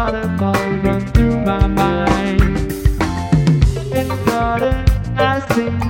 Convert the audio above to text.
started falling through my mind. It's started, I see